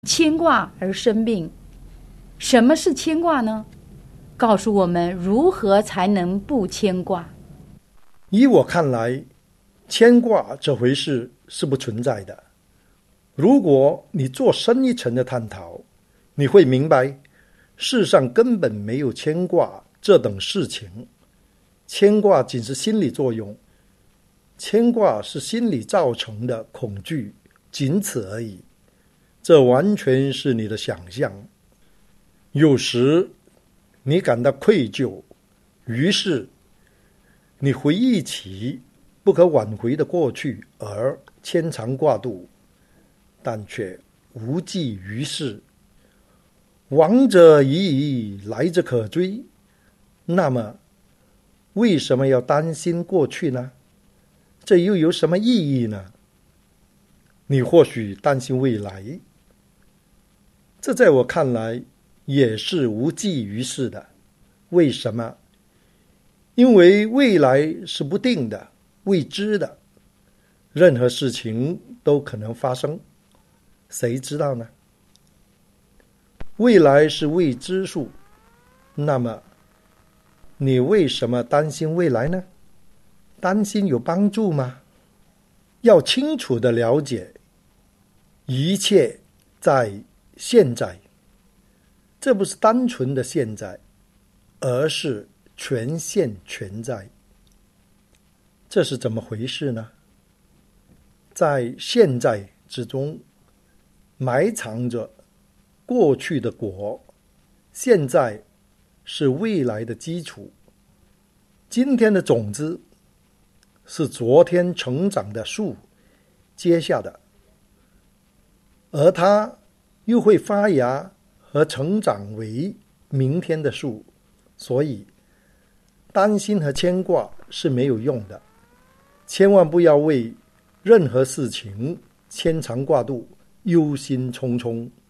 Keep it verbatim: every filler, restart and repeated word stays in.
牵挂而生病。什么是牵挂呢？告诉我们如何才能不牵挂。 依我看来，牵挂这回事是不存在的。如果你做深一层的探讨，你会明白，世上根本没有牵挂这等事情。牵挂仅是心理作用，牵挂是心理造成的恐惧，仅此而已。这完全是你的想象。有时你感到愧疚，于是你回忆起不可挽回的过去而牵肠挂肚，但却无济于事。往者已矣，来者可追。那么为什么要担心过去呢？这又有什么意义呢？你或许担心未来，这在我看来也是无济于事的。为什么？因为未来是不定的、未知的，任何事情都可能发生，谁知道呢？未来是未知数，那么你为什么担心未来呢？担心有帮助吗？要清楚地了解，一切在现在，这不是单纯的现在，而是全现全在。这是怎么回事呢？在现在之中埋藏着过去的果，现在是未来的基础。今天的种子是昨天成长的树结下的，而它又会发芽和成长为明天的树。所以担心和牵挂是没有用的，千万不要为任何事情牵肠挂肚、忧心忡忡。